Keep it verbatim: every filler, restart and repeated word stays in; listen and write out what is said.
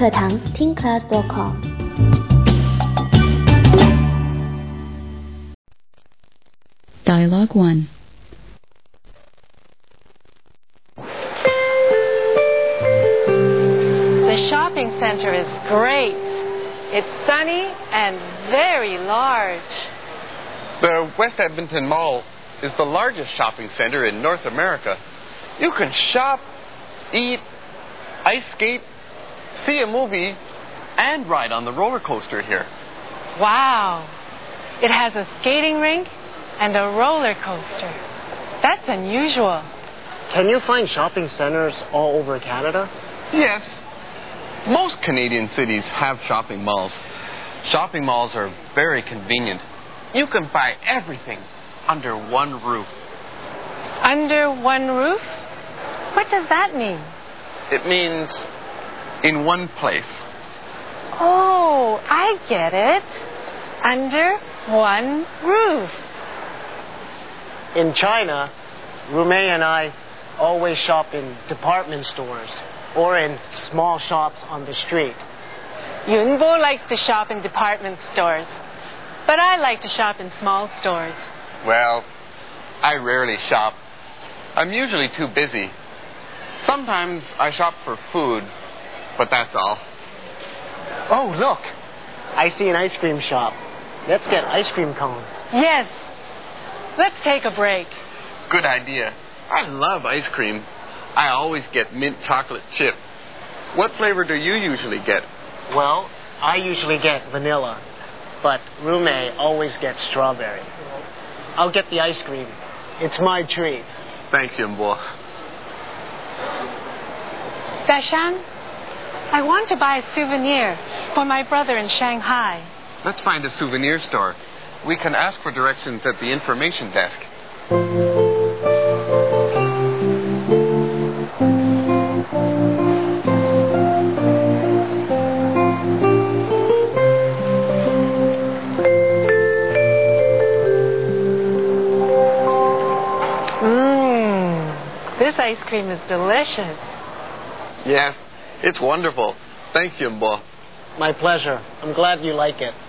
课堂 teen class dot com。 Dialogue one. The shopping center is great. It's sunny and very large. The West Edmonton Mall is the largest shopping center in North America. You can shop, eat, ice skate, see a movie, and ride on the roller coaster here. Wow. It has a skating rink and a roller coaster. That's unusual. Can you find shopping centers all over Canada? Yes. Most Canadian cities have shopping malls. Shopping malls are very convenient. You can buy everything under one roof. Under one roof? What does that mean? It means in one place. Oh, I get it. Under one roof. In China, Rumei and I always shop in department stores or in small shops on the street. Yunbo likes to shop in department stores, but I like to shop in small stores. Well, I rarely shop. I'm usually too busy. Sometimes I shop for food, but that's all. Oh, look. I see an ice cream shop. Let's get ice cream cones. Yes. Let's take a break. Good idea. I love ice cream. I always get mint chocolate chip. What flavor do you usually get? Well, I usually get vanilla, but Rumei always gets strawberry. I'll get the ice cream. It's my treat. Thanks, Yunbo. Dashan, I want to buy a souvenir for my brother in Shanghai. Let's find a souvenir store. We can ask for directions at the information desk. Mmm, this ice cream is delicious. Yes, it's wonderful. Thanks, Yunbo. My pleasure. I'm glad you like it.